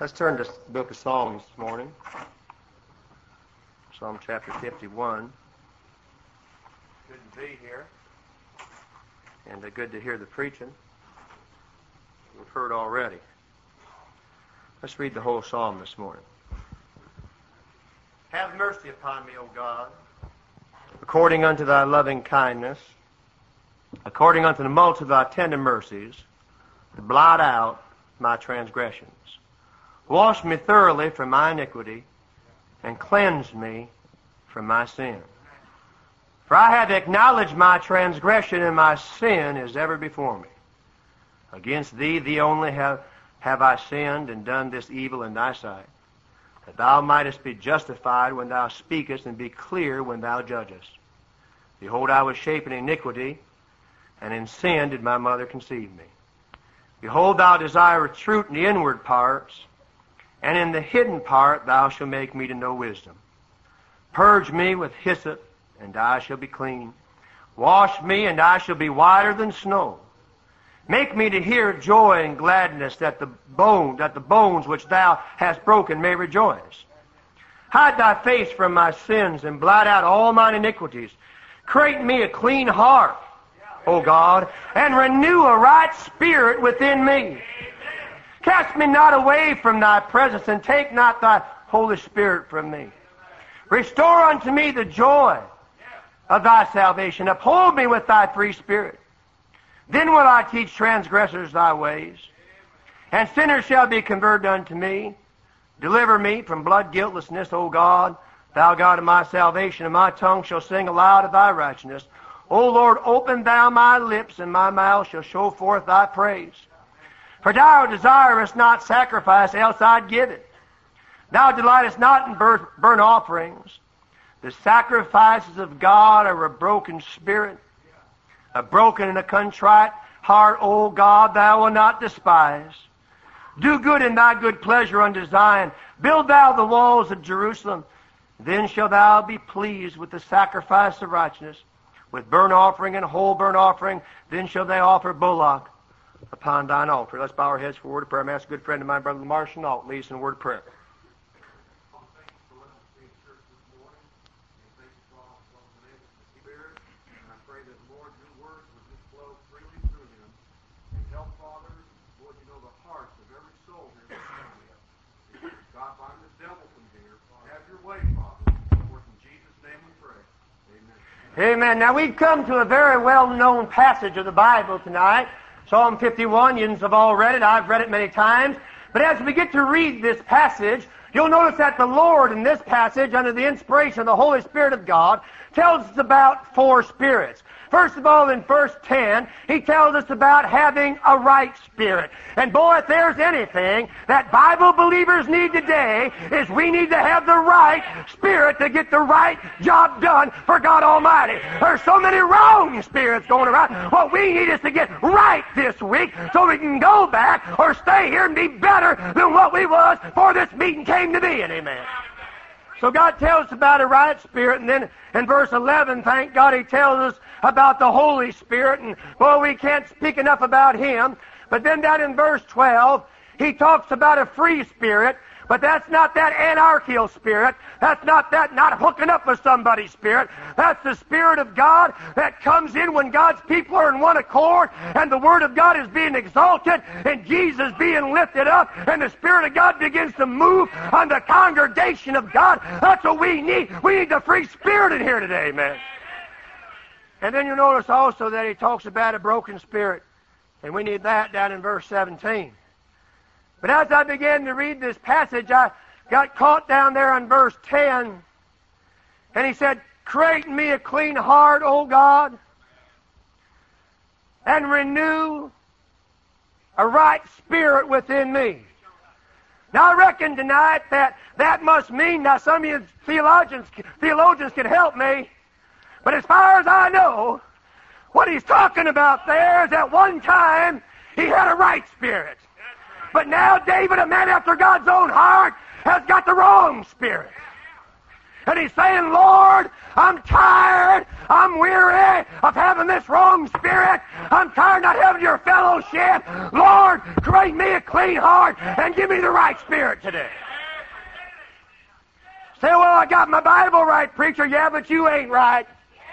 Let's turn to the book of Psalms this morning. Psalm chapter 51. Good to be here. And good to hear the preaching we've heard already. Let's read the whole psalm this morning. Have mercy upon me, O God, according unto thy loving kindness, according unto the multitude of thy tender mercies, to blot out my transgressions. Wash me thoroughly from my iniquity, and cleanse me from my sin. For I have acknowledged my transgression, and my sin is ever before me. Against thee, thee only have I sinned and done this evil in thy sight, that thou mightest be justified when thou speakest, and be clear when thou judgest. Behold, I was shapen in iniquity, and in sin did my mother conceive me. Behold, thou desirest truth in the inward parts, and in the hidden part thou shalt make me to know wisdom. Purge me with hyssop, and I shall be clean. Wash me, and I shall be whiter than snow. Make me to hear joy and gladness, that the bones which thou hast broken may rejoice. Hide thy face from my sins, and blot out all mine iniquities. Create in me a clean heart, O God, and renew a right spirit within me. Cast me not away from thy presence, and take not thy Holy Spirit from me. Restore unto me the joy of thy salvation. Uphold me with thy free spirit. Then will I teach transgressors thy ways, and sinners shall be converted unto me. Deliver me from blood guiltlessness, O God, thou God of my salvation, and my tongue shall sing aloud of thy righteousness. O Lord, open thou my lips, and my mouth shall show forth thy praise. For thou desirest not sacrifice, else I'd give it. Thou delightest not in burnt offerings. The sacrifices of God are a broken spirit, a broken and a contrite heart, O God, thou wilt not despise. Do good in thy good pleasure unto Zion. Build thou the walls of Jerusalem. Then shalt thou be pleased with the sacrifice of righteousness, with burnt offering and whole burnt offering. Then shall they offer bullock upon thine altar. Let's bow our heads for a word of prayer. I'm asking a good friend of mine, Brother Lamar Chenault, lead us in a word of prayer. Amen. Now we've come to a very well-known passage of the Bible tonight. Psalm 51, you have all read it. I've read it many times. But as we get to read this passage, you'll notice that the Lord in this passage, under the inspiration of the Holy Spirit of God, tells us about four spirits. First of all, in verse 10, he tells us about having a right spirit. And boy, if there's anything that Bible believers need today, is we need to have the right spirit to get the right job done for God Almighty. There's so many wrong spirits going around. What we need is to get right this week so we can go back or stay here and be better than what we was before this meeting came to be. And amen. So God tells us about a right spirit, and then in verse 11, thank God, he tells us about the Holy Spirit, and boy, we can't speak enough about him. But then down in verse 12, he talks about a free spirit, but that's not that anarchical spirit. That's not that not hooking up with somebody's spirit. That's the Spirit of God that comes in when God's people are in one accord, and the Word of God is being exalted, and Jesus being lifted up, and the Spirit of God begins to move on the congregation of God. That's what we need. We need the free spirit in here today, man. And then you notice also that he talks about a broken spirit, and we need that down in verse 17. But as I began to read this passage, I got caught down there on verse 10. And he said, create in me a clean heart, O God, and renew a right spirit within me. Now I reckon tonight that must mean, now some of you theologians can help me, but as far as I know, what he's talking about there is at one time he had a right spirit. But now David, a man after God's own heart, has got the wrong spirit. And he's saying, Lord, I'm tired. I'm weary of having this wrong spirit. I'm tired not having your fellowship. Lord, create me a clean heart and give me the right spirit today. Say, well, I got my Bible right, preacher. Yeah, but you ain't right.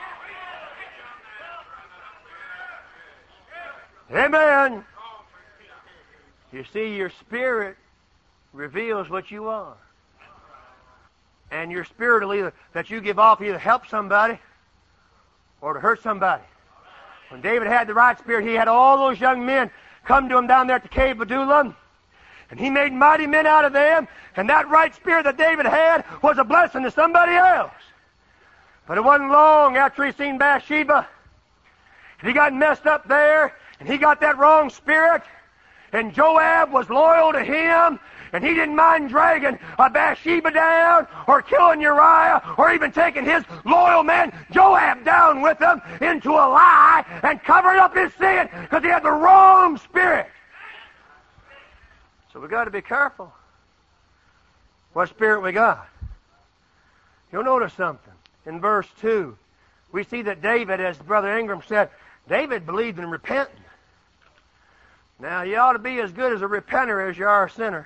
Amen. You see, your spirit reveals what you are. And your spirit will either, that you give off, either help somebody or to hurt somebody. When David had the right spirit, he had all those young men come to him down there at the cave of Adullam, and he made mighty men out of them, and that right spirit that David had was a blessing to somebody else. But it wasn't long after he seen Bathsheba, and he got messed up there, and he got that wrong spirit, and Joab was loyal to him, and he didn't mind dragging Bathsheba down, or killing Uriah, or even taking his loyal man Joab down with him into a lie and covering up his sin because he had the wrong spirit. So we got to be careful what spirit we got. You'll notice something. In verse 2, we see that David, as Brother Ingram said, David believed in repenting. Now, you ought to be as good as a repenter as you are a sinner.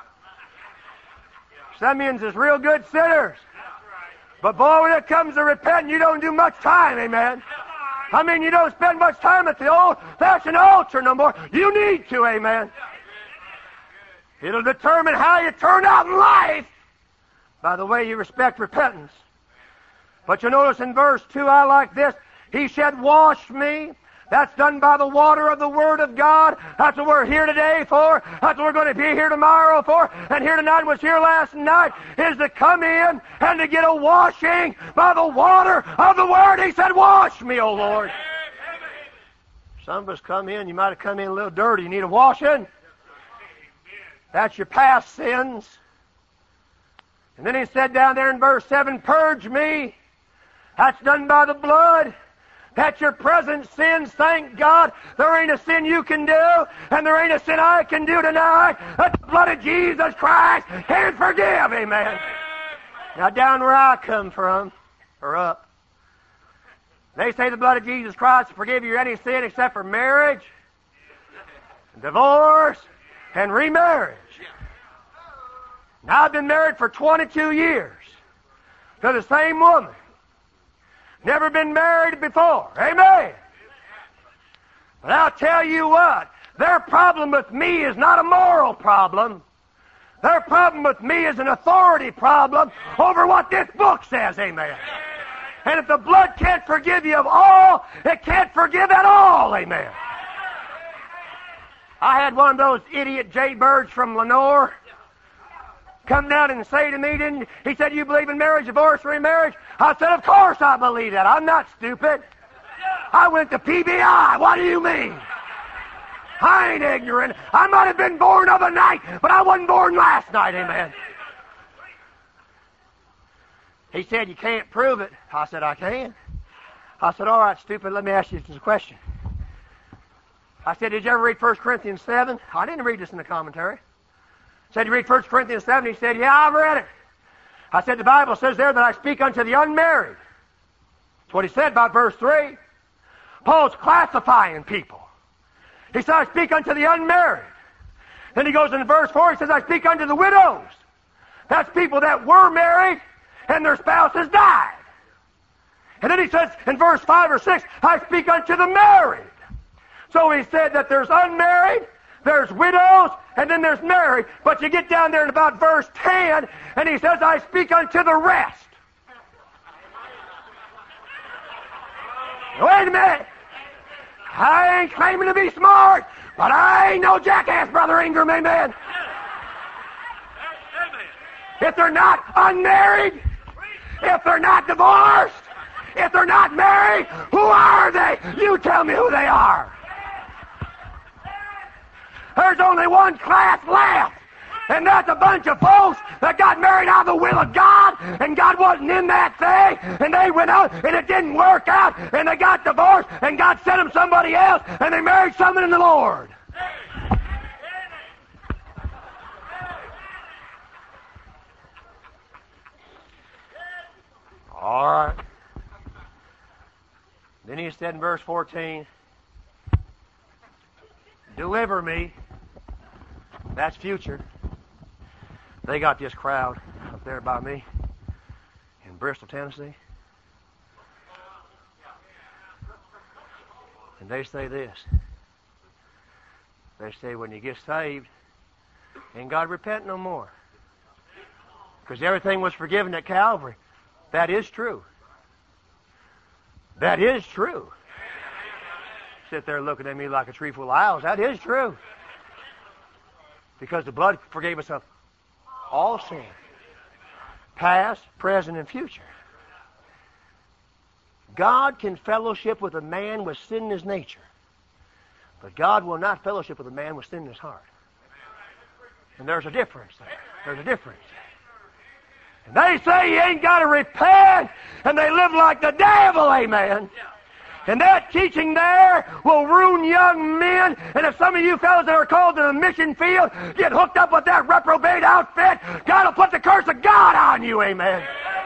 Some means is real good sinners. But boy, when it comes to repenting, you don't do much time, amen. I mean, you don't spend much time at the old-fashioned altar no more. You need to, amen. It'll determine how you turn out in life by the way you respect repentance. But you notice in verse 2, I like this. He said, wash me. That's done by the water of the Word of God. That's what we're here today for. That's what we're going to be here tomorrow for. And here tonight was here last night, is to come in and to get a washing by the water of the Word. He said, wash me, O Lord. Some of us come in, you might have come in a little dirty. You need a washing. That's your past sins. And then he said down there in verse 7, purge me. That's done by the blood. That's your present sins, thank God. There ain't a sin you can do, and there ain't a sin I can do tonight that the blood of Jesus Christ can forgive, amen. Now down where I come from, or up, they say the blood of Jesus Christ will forgive you any sin except for marriage, divorce, and remarriage. Now I've been married for 22 years to the same woman. Never been married before. Amen. But I'll tell you what, their problem with me is not a moral problem. Their problem with me is an authority problem over what this book says. Amen. And if the blood can't forgive you of all, it can't forgive at all. Amen. I had one of those idiot jaybirds from Lenore come down and say to me, he said, you believe in marriage, divorce, remarriage? I said, of course I believe that. I'm not stupid. I went to PBI. What do you mean? I ain't ignorant. I might have been born of a night, but I wasn't born last night, amen. He said, you can't prove it. I said, I can. I said, all right, stupid, let me ask you this question. I said, did you ever read 1 Corinthians 7? I didn't read this in the commentary. I said, you read 1 Corinthians 7? He said, yeah, I've read it. I said, the Bible says there that I speak unto the unmarried. That's what he said about verse 3. Paul's classifying people. He said, I speak unto the unmarried. Then he goes into verse 4, he says, I speak unto the widows. That's people that were married and their spouses died. And then he says in verse 5 or 6, I speak unto the married. So he said that there's unmarried, there's widows, and then there's married. But you get down there in about verse 10, and he says, I speak unto the rest. Wait a minute. I ain't claiming to be smart, but I ain't no jackass, Brother Ingram, amen. If they're not unmarried, if they're not divorced, if they're not married, who are they? You tell me who they are. There's only one class left, and that's a bunch of folks that got married out of the will of God, and God wasn't in that thing, and they went out, and it didn't work out, and they got divorced, and God sent them somebody else, and they married someone in the Lord. All right. Then he said in verse 14, deliver me. That's future. They got this crowd up there by me in Bristol, Tennessee. And they say this. They say when you get saved, ain't got to repent no more. Because everything was forgiven at Calvary. That is true. That is true. Sit there looking at me like a tree full of owls. That is true. Because the blood forgave us of all sin. Past, present, and future. God can fellowship with a man with sin in his nature. But God will not fellowship with a man with sin in his heart. And there's a difference there. There's a difference. And they say you ain't got to repent, and they live like the devil, amen. And that teaching there will ruin young men. And if some of you fellas that are called to the mission field get hooked up with that reprobate outfit, God will put the curse of God on you, amen.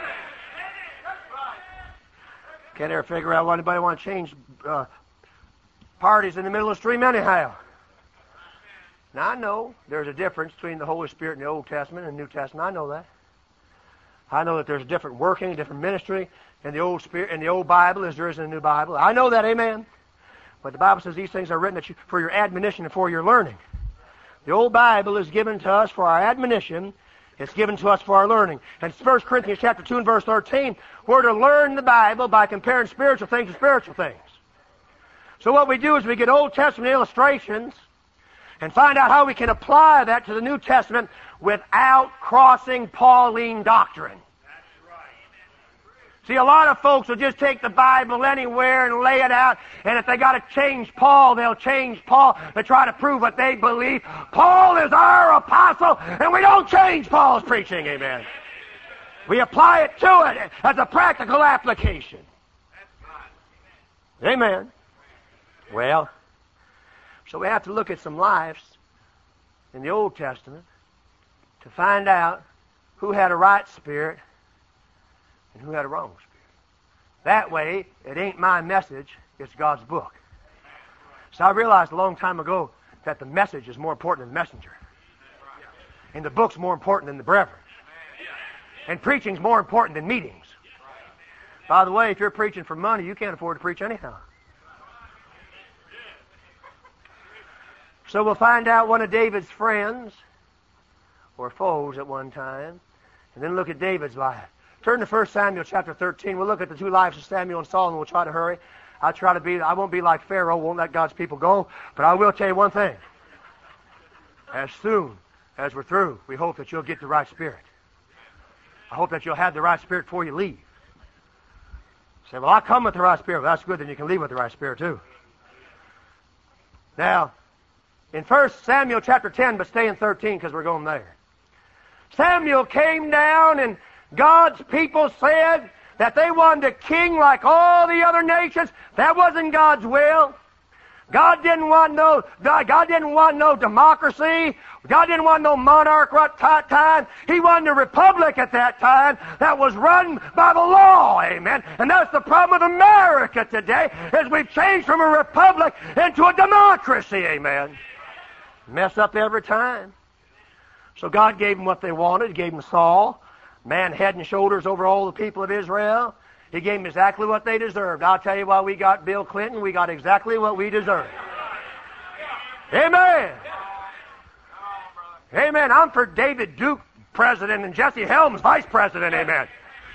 Can't ever figure out why anybody want to change parties in the middle of the stream anyhow. Now I know there's a difference between the Holy Spirit in the Old Testament and the New Testament. I know that. I know that there's a different working, a different ministry in the Old Spirit, in the Old Bible as there is in the New Bible. I know that, amen. But the Bible says these things are written for your admonition and for your learning. The Old Bible is given to us for our admonition. It's given to us for our learning. And 1 Corinthians chapter 2 and verse 13, we're to learn the Bible by comparing spiritual things with spiritual things. So what we do is we get Old Testament illustrations and find out how we can apply that to the New Testament without crossing Pauline doctrine. See, a lot of folks will just take the Bible anywhere and lay it out, and if they got to change Paul, they'll change Paul to try to prove what they believe. Paul is our apostle, and we don't change Paul's preaching, amen. We apply it to it as a practical application. Amen. Well, so we have to look at some lives in the Old Testament to find out who had a right spirit and who had a wrong spirit. That way, it ain't my message, it's God's book. So I realized a long time ago that the message is more important than the messenger. And the book's more important than the brethren. And preaching's more important than meetings. By the way, if you're preaching for money, you can't afford to preach anyhow. So we'll find out one of David's friends, or foes at one time, and then look at David's life. Turn to 1 Samuel chapter 13. We'll look at the two lives of Samuel and Saul, and we'll try to hurry. I won't be like Pharaoh, won't let God's people go, but I will tell you one thing. As soon as we're through, we hope that you'll get the right spirit. I hope that you'll have the right spirit before you leave. Say, well, I come with the right spirit. Well, that's good, then you can leave with the right spirit too. Now, in 1 Samuel chapter 10, but stay in 13 because we're going there. Samuel came down and God's people said that they wanted a king like all the other nations. That wasn't God's will. God didn't want no democracy. God didn't want no monarch at that time. He wanted a republic at that time that was run by the law, amen. And that's the problem with America today, is we've changed from a republic into a democracy, amen. Mess up every time. So God gave them what they wanted. He gave them Saul, man head and shoulders over all the people of Israel. He gave them exactly what they deserved. I'll tell you why we got Bill Clinton. We got exactly what we deserved. Amen. Amen. I'm for David Duke president and Jesse Helms vice president. Amen.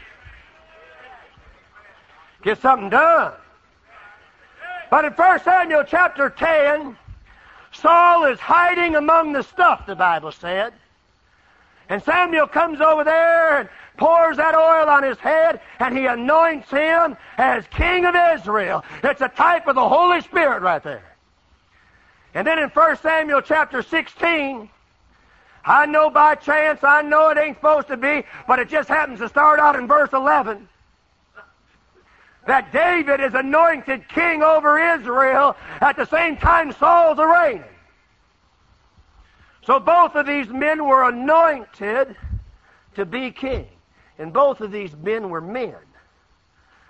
Get something done. But in 1 Samuel chapter 10, Saul is hiding among the stuff, the Bible said. And Samuel comes over there and pours that oil on his head, and he anoints him as king of Israel. It's a type of the Holy Spirit right there. And then in 1 Samuel chapter 16, I know by chance, I know it ain't supposed to be, but it just happens to start out in verse 11, that David is anointed king over Israel at the same time Saul's reigning. So both of these men were anointed to be king. And both of these men were men.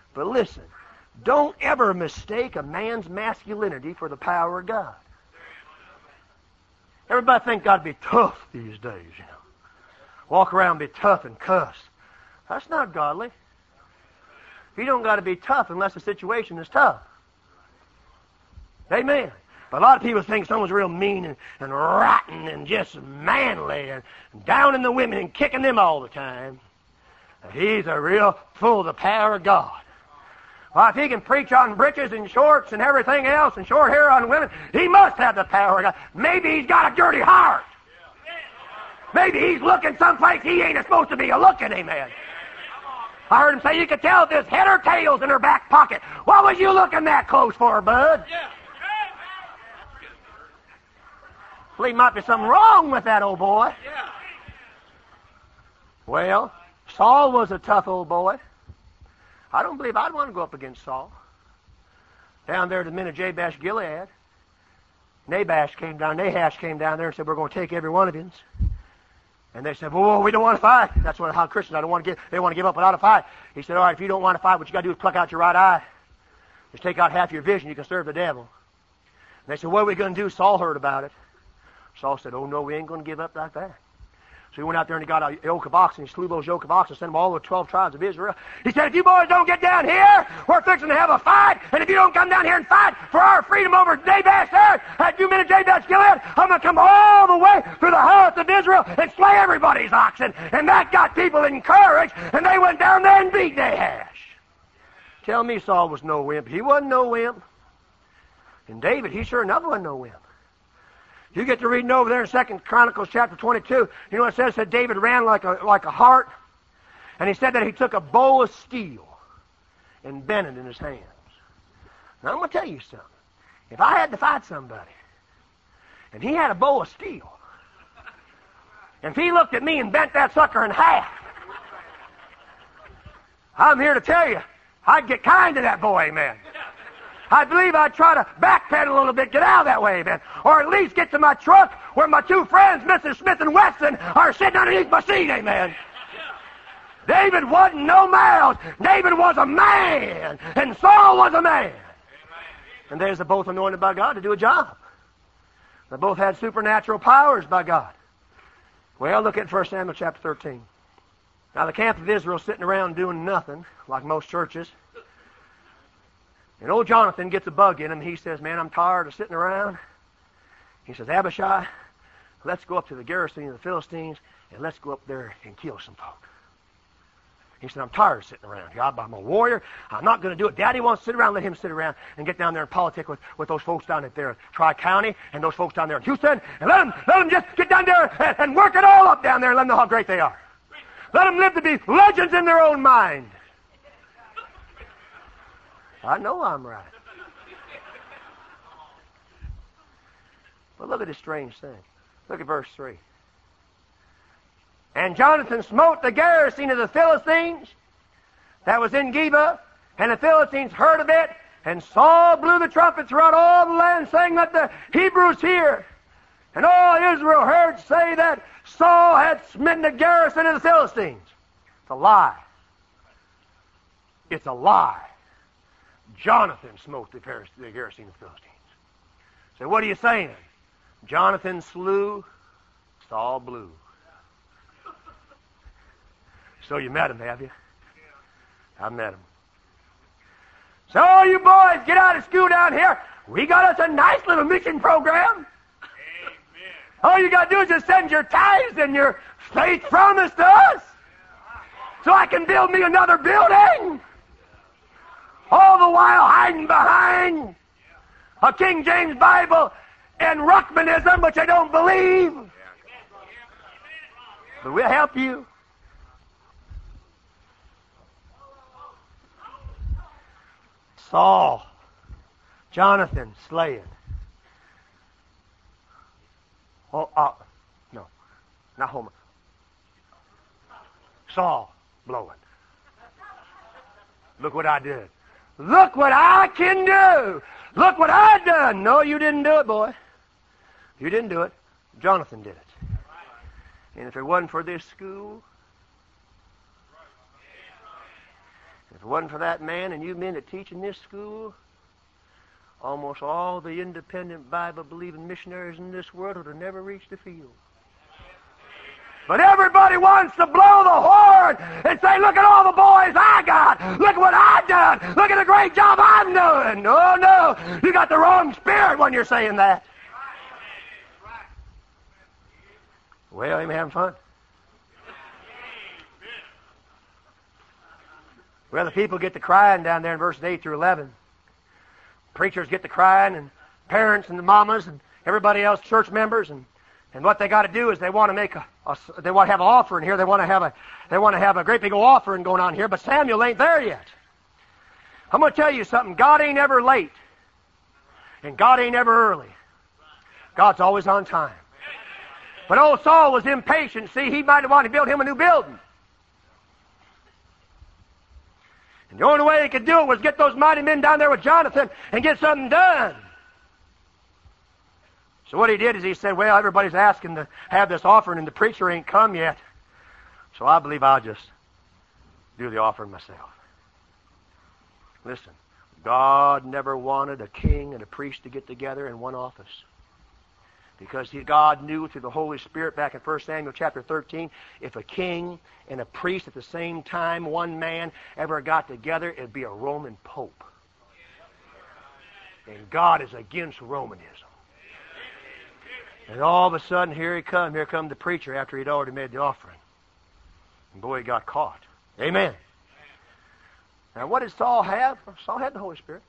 But listen, don't ever mistake a man's masculinity for the power of God. Everybody think God be tough these days, you know. Walk around and be tough and cuss. That's not godly. You don't got to be tough unless the situation is tough. Amen. But a lot of people think someone's real mean and rotten and just manly and down in the women and kicking them all the time. He's a real full of the power of God. Well, if he can preach on breeches and shorts and everything else and short hair on women, he must have the power of God. Maybe he's got a dirty heart. Maybe he's looking someplace he ain't supposed to be a-looking, amen. I heard him say you could tell if there's head or tails in her back pocket. What was you looking that close for, bud? I believe might be something wrong with that old boy. Well, Saul was a tough old boy. I don't believe I'd want to go up against Saul. Down there at the men of Jabesh Gilead, Nahash came down there and said, we're going to take every one of you. And they said, well, we don't want to fight. That's how Christians, they want to give up without a fight. He said, all right, if you don't want to fight, what you got to do is pluck out your right eye. Just take out half your vision, you can serve the devil. And they said, what are we going to do? Saul heard about it. Saul said, oh, no, we ain't going to give up like that. So he went out there and he got a yoke of oxen. He slew those yoke of oxen and sent them all the 12 tribes of Israel. He said, if you boys don't get down here, we're fixing to have a fight. And if you don't come down here and fight for our freedom over Nahash there, at you men of Jabesh Gilead, I'm going to come all the way through the house of Israel and slay everybody's oxen. And that got people encouraged, and they went down there and beat Nahash. Tell me Saul was no wimp. He wasn't no wimp. And David, he sure enough wasn't no wimp. You get to reading over there in 2 Chronicles chapter 22. You know what it says? It said David ran like a hart. And he said that he took a bow of steel and bent it in his hands. Now I'm going to tell you something. If I had to fight somebody, and he had a bow of steel, and if he looked at me and bent that sucker in half, I'm here to tell you, I'd get kind to that boy, amen. I believe I'd try to backpedal a little bit, get out of that way, man. Or at least get to my truck where my two friends, Mrs. Smith and Weston, are sitting underneath my seat, amen. David wasn't no mouse. David was a man. And Saul was a man. And they're both anointed by God to do a job. They both had supernatural powers by God. Well, look at 1 Samuel chapter 13. Now, the camp of Israel sitting around doing nothing, like most churches. And old Jonathan gets a bug in him. He says, man, I'm tired of sitting around. He says, Abishai, let's go up to the garrison of the Philistines, and let's go up there and kill some folk. He said, I'm tired of sitting around here. I'm a warrior. I'm not going to do it. Daddy wants to sit around. Let him sit around and get down there and politic with those folks down at there, Tri-County, and those folks down there in Houston. And let them just get down there and work it all up down there and let them know how great they are. Let them live to be legends in their own mind. I know I'm right. But look at this strange thing. Look at verse 3. And Jonathan smote the garrison of the Philistines that was in Geba, and the Philistines heard of it, and Saul blew the trumpet throughout all the land, saying, let the Hebrews hear. And all Israel heard say that Saul had smitten the garrison of the Philistines. It's a lie. It's a lie. Jonathan smote the garrison of the Philistines. So what are you saying? Jonathan slew, Saul blew. So you met him, have you? I met him. So you boys, get out of school down here. We got us a nice little mission program. Amen. All you got to do is just send your tithes and your faith promise to us, so I can build me another building. All the while hiding behind a King James Bible and Ruckmanism, which I don't believe. But we'll help you. Saul, Jonathan slaying. No, not Homer. Saul blowing. Look what I did. Look what I can do. Look what I done. No, you didn't do it, boy. You didn't do it. Jonathan did it. And if it wasn't for this school, If it wasn't for that man and you men that teach in this school, almost all the independent Bible-believing missionaries in this world would have never reached the field. But everybody wants to blow the horn and say, look at all the boys I got. Look at what I've done. Look at the great job I'm doing. Oh, no. You got the wrong spirit when you're saying that. Well, I'm having fun. Well, the people get to crying down there in verses 8 through 11. Preachers get to crying, and parents and the mamas and everybody else, church members, and what they got to do is they want to make they want to have an offering here. They want to have a great big offering going on here. But Samuel ain't there yet. I'm going to tell you something. God ain't ever late, and God ain't ever early. God's always on time. But old Saul was impatient. See, he might have wanted to build him a new building. And the only way he could do it was get those mighty men down there with Jonathan and get something done. So what he did is he said, well, everybody's asking to have this offering and the preacher ain't come yet. So I believe I'll just do the offering myself. Listen, God never wanted a king and a priest to get together in one office. Because God knew through the Holy Spirit back in 1 Samuel chapter 13, if a king and a priest at the same time, one man, ever got together, it'd be a Roman pope. And God is against Romanism. And all of a sudden, here come the preacher after he'd already made the offering. And boy, he got caught. Amen. Now, what did Saul have? Saul had the Holy Spirit.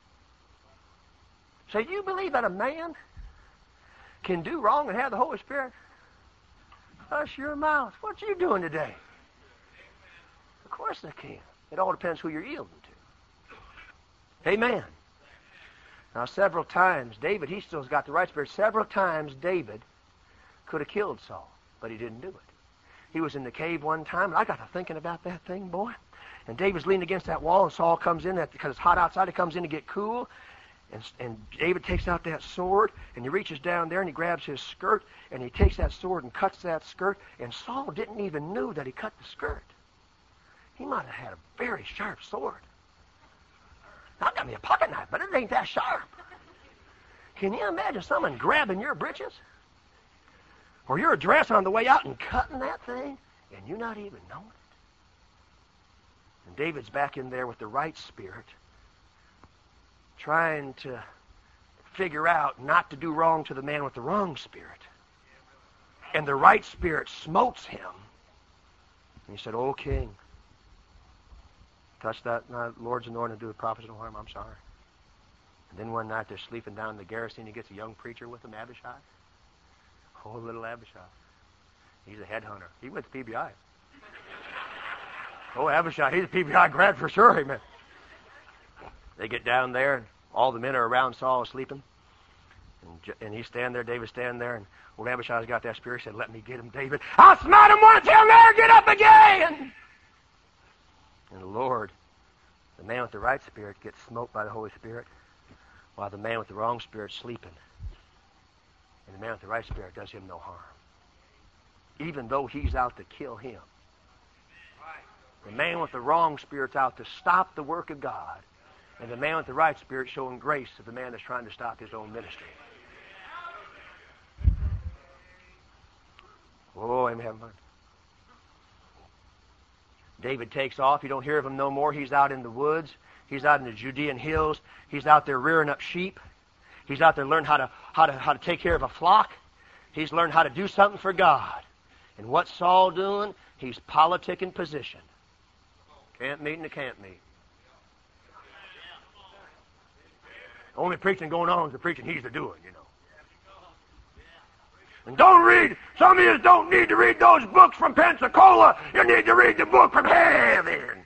So you believe that a man can do wrong and have the Holy Spirit? Hush your mouth. What you doing today? Of course they can. It all depends who you're yielding to. Amen. Now, several times, David, he still's got the right spirit. Several times, David could have killed Saul, but he didn't do it. He was in the cave one time, and I got to thinking about that thing, boy. And David's leaning against that wall, and Saul comes in, because it's hot outside, he comes in to get cool. And David takes out that sword, and he reaches down there, and he grabs his skirt, and he takes that sword and cuts that skirt. And Saul didn't even know that he cut the skirt. He might have had a very sharp sword. I've got me a pocket knife, but it ain't that sharp. Can you imagine someone grabbing your breeches? Or your dress on the way out and cutting that thing, and you not even knowing it? And David's back in there with the right spirit, trying to figure out not to do wrong to the man with the wrong spirit. And the right spirit smotes him. And he said, "O king, touch that Lord's anointing and do the prophets no harm. I'm sorry." And then one night they're sleeping down in the garrison. He gets a young preacher with him, Abishai. Oh, little Abishai. He's a headhunter. He went to PBI. Oh, Abishai, he's a PBI grad for sure, amen. They get down there, and all the men are around Saul sleeping. And he's standing there, David's standing there, and old Abishai's got that spear. He said, "Let me get him, David. I'll smite him once, he'll never get up again." And the Lord, the man with the right spirit, gets smoked by the Holy Spirit, while the man with the wrong spirit's sleeping. And the man with the right spirit does him no harm, even though he's out to kill him. The man with the wrong spirit's out to stop the work of God, and the man with the right spirit showing grace to the man that's trying to stop his own ministry. Oh, I'm having fun. David takes off. You don't hear of him no more. He's out in the woods. He's out in the Judean hills. He's out there rearing up sheep. He's out there learning how to take care of a flock. He's learned how to do something for God. And what's Saul doing? He's politicking position. Camp meeting to camp meet. Only preaching going on is the preaching he's doing, you know. And don't read, some of you don't need to read those books from Pensacola. You need to read the book from heaven.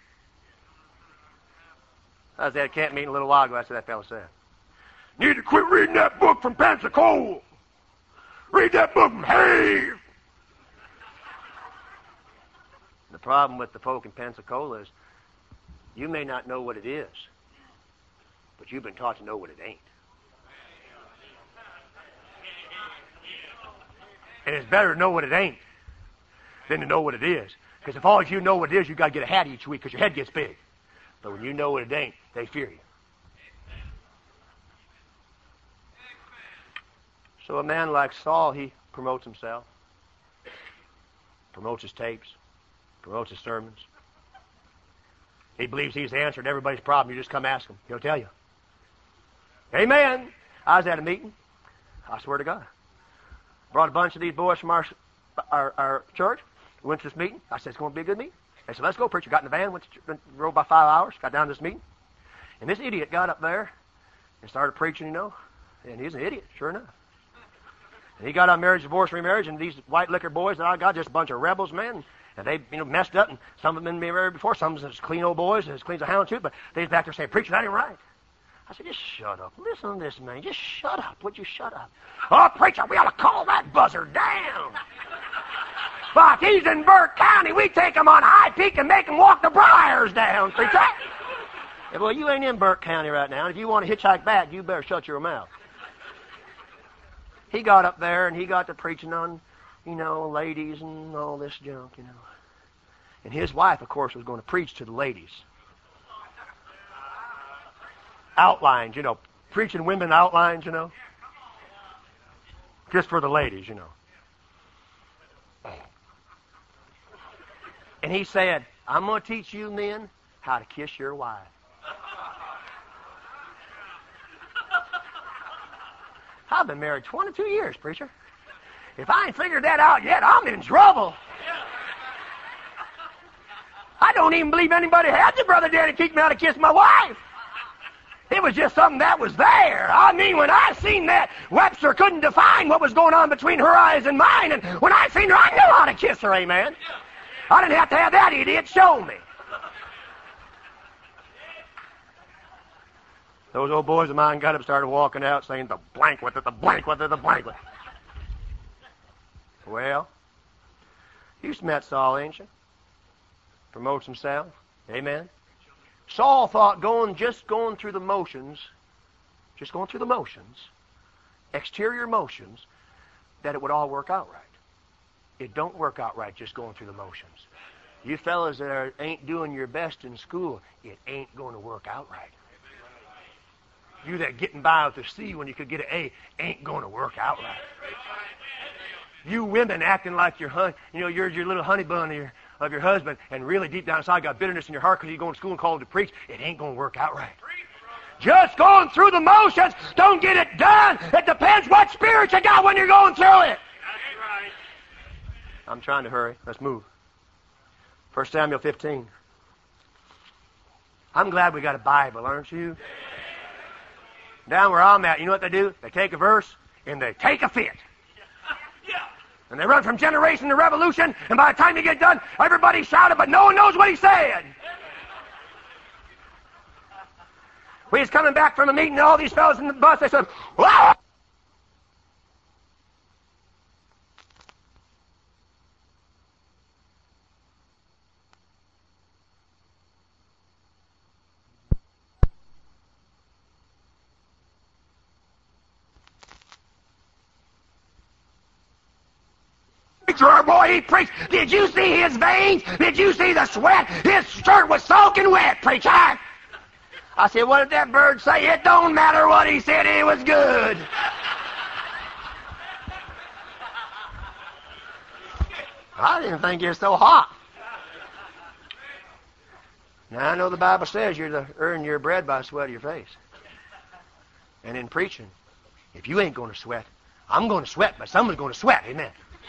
I was at a camp meeting a little while ago. That's what that fellow said. Need to quit reading that book from Pensacola. Read that book from heaven. The problem with the folk in Pensacola is you may not know what it is, but you've been taught to know what it ain't. And it's better to know what it ain't than to know what it is. Because if all you know what it is, you've got to get a hat each week because your head gets big. But when you know what it ain't, they fear you. So a man like Saul, he promotes himself, promotes his tapes, promotes his sermons. He believes he's the answer to everybody's problem. You just come ask him. He'll tell you. Amen. I was at a meeting. I swear to God. Brought a bunch of these boys from our church. We went to this meeting. I said, it's going to be a good meeting. They said, let's go, preacher. Got in the van, rode by 5 hours, got down to this meeting. And this idiot got up there and started preaching, you know. And he's an idiot, sure enough. And he got on marriage, divorce, remarriage, and these white liquor boys that I got, just a bunch of rebels, man. And they, messed up, and some of them had been married before. Some of them was clean old boys, as clean as a hound too. But they was back there saying, preacher, that ain't right. I said, just shut up. Listen to this, man. Just shut up. Would you shut up? Oh, preacher, we ought to call that buzzard down. But he's in Burke County. We take him on High Peak and make him walk the briars down, preacher. Yeah, well, you ain't in Burke County right now. And if you want to hitchhike back, you better shut your mouth. He got up there and he got to preaching on, ladies and all this junk, And his wife, of course, was going to preach to the ladies. Outlines, preaching women outlines, just for the ladies, And he said, I'm going to teach you men how to kiss your wife. I've been married 22 years, preacher. If I ain't figured that out yet, I'm in trouble. I don't even believe anybody had the Brother Danny teach me how to kiss my wife. It was just something that was there. I mean, when I seen that, Webster couldn't define what was going on between her eyes and mine. And when I seen her, I knew how to kiss her, amen. I didn't have to have that idiot show me. Those old boys of mine got up and started walking out saying, the blank with it, the blank with it, the blank with it. Well, you've met Saul, ain't you? Promotes himself. Amen. Saul thought just going through the motions, exterior motions, that it would all work out right. It don't work out right just going through the motions. You fellas that ain't doing your best in school, it ain't going to work out right. You that getting by with a C when you could get an A ain't going to work out right. You women acting like you're your little honey bun of your husband, and really deep down inside got bitterness in your heart because you're going to school and called to preach, it ain't going to work out right. Just going through the motions don't get it done. It depends what spirit you got when you're going through it. I'm trying to hurry. Let's move. 1 Samuel 15. I'm glad we got a Bible, aren't you? Down where I'm at, you know what they do? They take a verse and they take a fit. And they run from generation to revolution, and by the time you get done, everybody shouted, but no one knows what he said. We was coming back from a meeting, and all these fellas in the bus, they said, "Whoa!" Boy, he preached. Did you see his veins? Did you see the sweat? His shirt was soaking wet, preacher. I said, what did that bird say? It don't matter what he said, it was good. I didn't think it was so hot. Now, I know the Bible says you're to earn your bread by the sweat of your face. And in preaching, if you ain't going to sweat, I'm going to sweat, but someone's going to sweat, amen.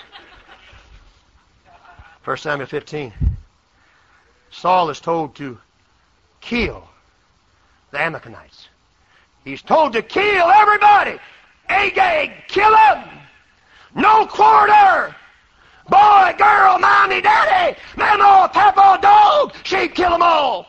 1 Samuel 15. Saul is told to kill the Amalekites. He's told to kill everybody. Agag, kill him. No quarter. Boy, girl, mommy, daddy, mammal, papa, dog, sheep, kill them all.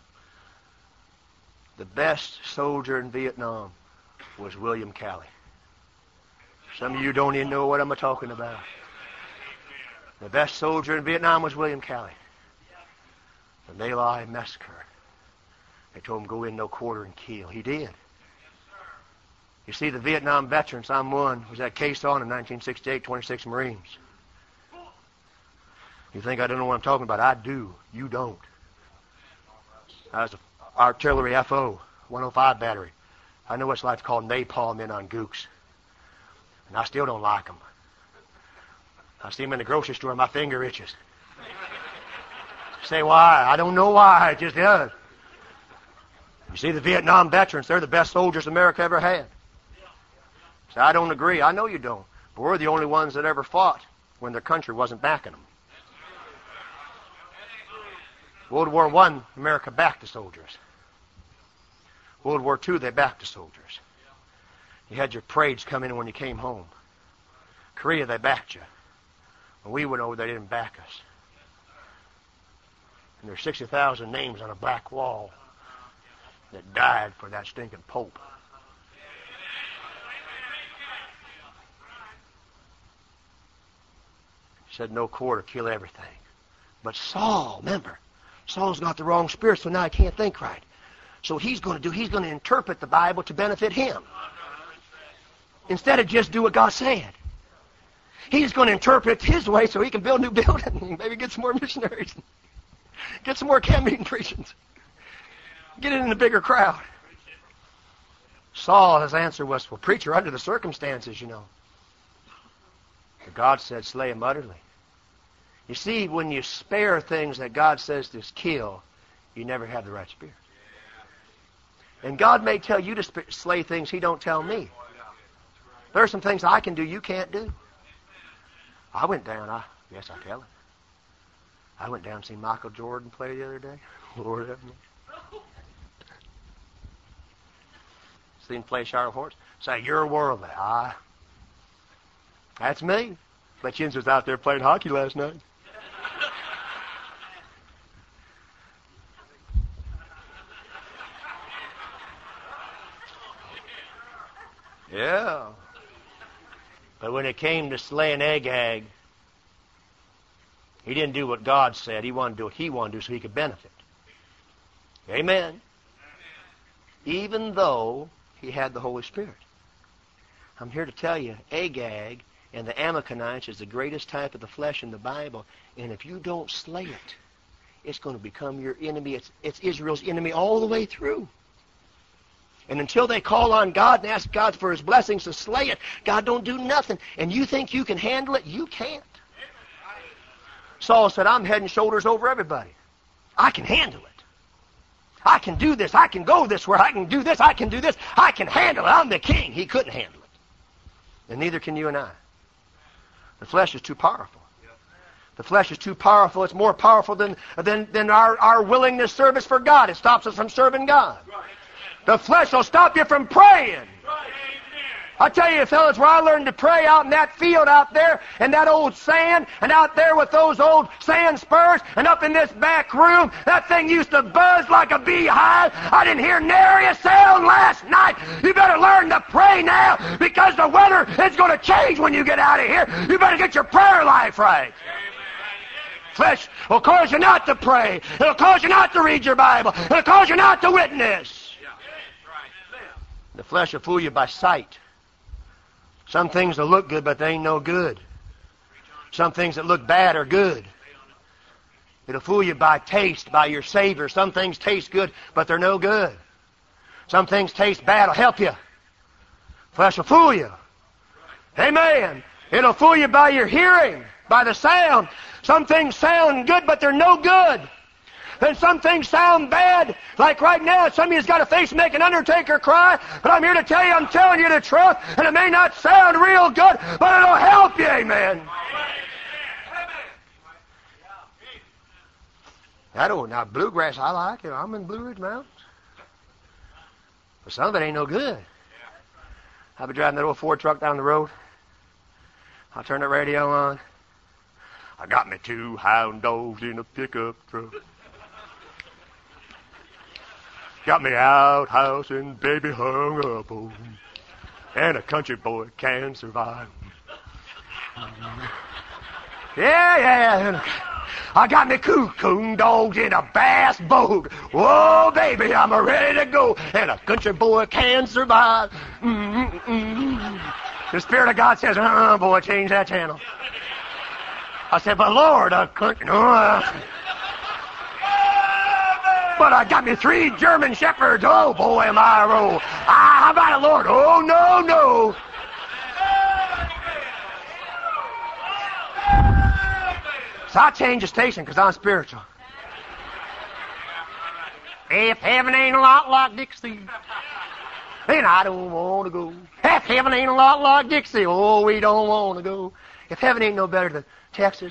The best soldier in Vietnam was William Calley. Some of you don't even know what I'm talking about. The best soldier in Vietnam was William Calley. The My Lai massacre. They told him, go in no quarter and kill. He did. You see, the Vietnam veterans, I'm one, was at Quai Son in 1968, 26 Marines. You think I don't know what I'm talking about? I do. You don't. I was artillery FO 105 battery. I know what it's like to call napalm in on gooks. And I still don't like them. I see them in the grocery store and my finger itches. Say why? I don't know why. It just does. You see the Vietnam veterans, they're the best soldiers America ever had. So I don't agree. I know you don't. But we're the only ones that ever fought when their country wasn't backing them. World War I, America backed the soldiers. World War II, they backed the soldiers. You had your parades come in when you came home. Korea, they backed you. When we went over, they didn't back us. And there's 60,000 names on a black wall that died for that stinking Pope. He said no quarter, kill everything. But Saul, remember, Saul's got the wrong spirit, so now he can't think right. So he's going to interpret the Bible to benefit him. Instead of just do what God said. He's going to interpret it his way so he can build new buildings. Maybe get some more missionaries. Get some more camp meeting preachings. Get it in a bigger crowd. Saul, his answer was, well, preacher, under the circumstances, you know. But God said, slay him utterly. You see, when you spare things that God says to kill, you never have the right spirit. And God may tell you to slay things He don't tell me. There are some things I can do you can't do. I went down, yes, I tell it. I went down and see Michael Jordan play the other day. Lord have mercy. Seen him play Charlotte Horse. Say, you're worldly. That's me. But Jens was out there playing hockey last night. Yeah. But when it came to slaying Agag, he didn't do what God said. He wanted to do what he wanted to do so he could benefit. Amen. Even though he had the Holy Spirit. I'm here to tell you, Agag and the Amalekites is the greatest type of the flesh in the Bible. And if you don't slay it, it's going to become your enemy. It's Israel's enemy all the way through. And until they call on God and ask God for His blessings to slay it, God don't do nothing. And you think you can handle it? You can't. Saul said, I'm head and shoulders over everybody. I can handle it. I can do this. I can go this way. I can do this. I can do this. I can handle it. I'm the king. He couldn't handle it. And neither can you and I. The flesh is too powerful. The flesh is too powerful. It's more powerful than our willingness service for God. It stops us from serving God. The flesh will stop you from praying. I tell you, fellas, where I learned to pray out in that field out there, and that old sand, and out there with those old sand spurs, and up in this back room, that thing used to buzz like a beehive. I didn't hear nary a sound last night. You better learn to pray now, because the weather is going to change when you get out of here. You better get your prayer life right. Flesh will cause you not to pray. It'll cause you not to read your Bible. It'll cause you not to witness. The flesh will fool you by sight. Some things will look good, but they ain't no good. Some things that look bad are good. It'll fool you by taste, by your savor. Some things taste good, but they're no good. Some things taste bad will help you. Flesh will fool you. Amen. It'll fool you by your hearing, by the sound. Some things sound good, but they're no good. And some things sound bad. Like right now, some of you's got a face make an undertaker cry. But I'm here to tell you, I'm telling you the truth. And it may not sound real good, but it'll help you. Amen. Now bluegrass, I like it. I'm in Blue Ridge Mountains. But some of it ain't no good. I'll be driving that old Ford truck down the road. I'll turn the radio on. I got me 2 hound dogs in a pickup truck. Got me outhouse and baby hung up on. And a country boy can survive. Yeah. I got me coon dogs in a bass boat. Whoa, baby, I'm ready to go. And a country boy can survive. The Spirit of God says, boy, change that channel. I said, but Lord, a country... But I got me 3 German shepherds. Oh, boy, am I a roll. How about it, Lord? Oh, no, no. So I changed the station because I'm spiritual. If heaven ain't a lot like Dixie, then I don't want to go. If heaven ain't a lot like Dixie, oh, we don't want to go. If heaven ain't no better than Texas,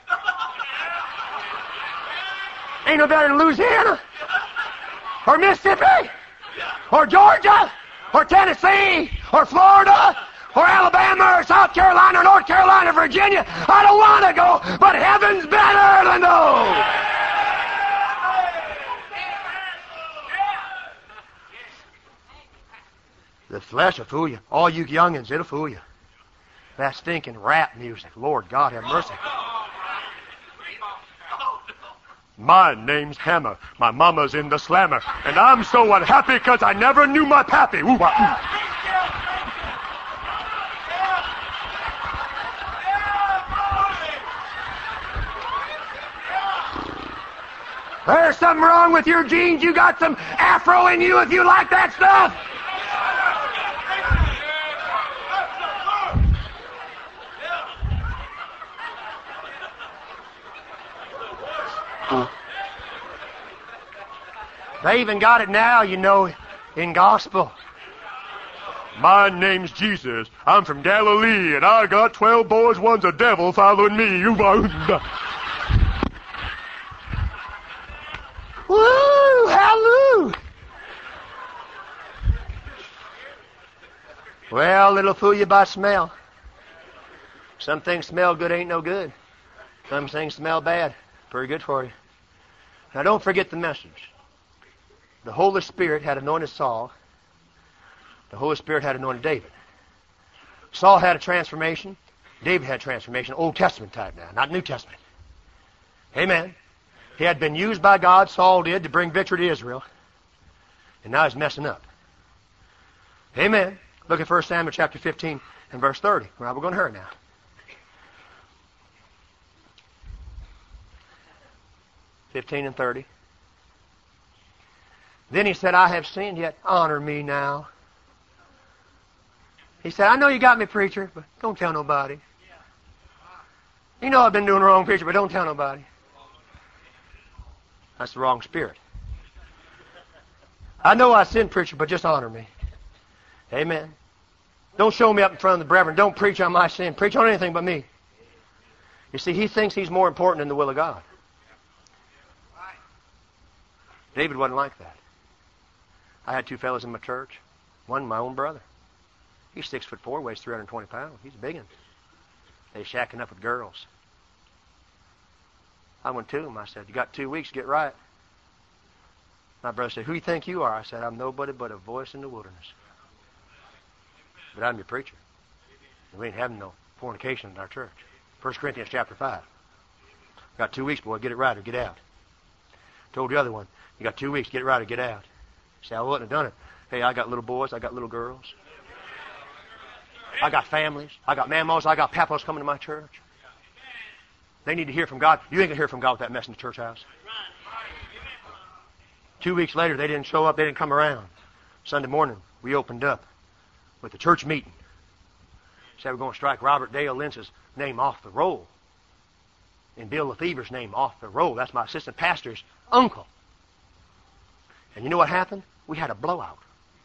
ain't no better than Louisiana, or Mississippi, or Georgia, or Tennessee, or Florida, or Alabama, or South Carolina, or North Carolina, or Virginia, I don't want to go, but heaven's better than those. The flesh will fool you. All you youngins, it'll fool you. That stinking rap music. Lord God have mercy. My name's Hammer. My mama's in the slammer. And I'm so unhappy because I never knew my pappy. Ooh, There's something wrong with your genes. You got some afro in you if you like that stuff. They even got it now, you know, in gospel. My name's Jesus. I'm from Galilee, and I got 12 boys. One's a devil following me. Woo! Hallelujah! Well, it'll fool you by smell. Some things smell good ain't no good. Some things smell bad. Pretty good for you. Now, don't forget the message. The Holy Spirit had anointed Saul. The Holy Spirit had anointed David. Saul had a transformation. David had a transformation. Old Testament type now, not New Testament. Amen. He had been used by God, Saul did, to bring victory to Israel. And now he's messing up. Amen. Look at 1 Samuel chapter 15 and verse 30. Well, we're going to hurry now. (15 and 30). Then he said, I have sinned, yet honor me now. He said, I know you got me, preacher, but don't tell nobody. You know I've been doing wrong, preacher, but don't tell nobody. That's the wrong spirit. I know I sinned, preacher, but just honor me. Amen. Don't show me up in front of the brethren. Don't preach on my sin. Preach on anything but me. You see, he thinks he's more important than the will of God. David wasn't like that. I had 2 fellows in my church. One, my own brother. He's 6'4", weighs 320 pounds. He's a big one. They shacking up with girls. I went to him. I said, you got 2 weeks to get right. My brother said, who do you think you are? I said, I'm nobody but a voice in the wilderness. But I'm your preacher. And we ain't having no fornication in our church. 1 Corinthians chapter 5. Got 2 weeks, boy, get it right or get out. Told the other one, you got 2 weeks, get it right or get out. See, I wouldn't have done it. Hey, I got little boys, I got little girls. I got families, I got mammals, I got papas coming to my church. They need to hear from God. You ain't going to hear from God with that mess in the church house. 2 weeks later, they didn't show up, they didn't come around. Sunday morning, we opened up with the church meeting. Said we're going to strike Robert Dale Lynch's name off the roll. And Bill Lefever's name off the roll. That's my assistant pastor's uncle. And you know what happened? We had a blowout.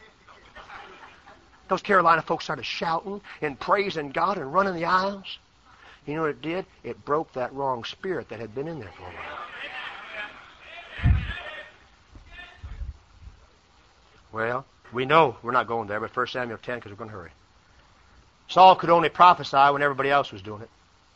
Those Carolina folks started shouting and praising God and running the aisles. You know what it did? It broke that wrong spirit that had been in there for a while. Well, we know we're not going there, but 1 Samuel 10, because we're going to hurry. Saul could only prophesy when everybody else was doing it.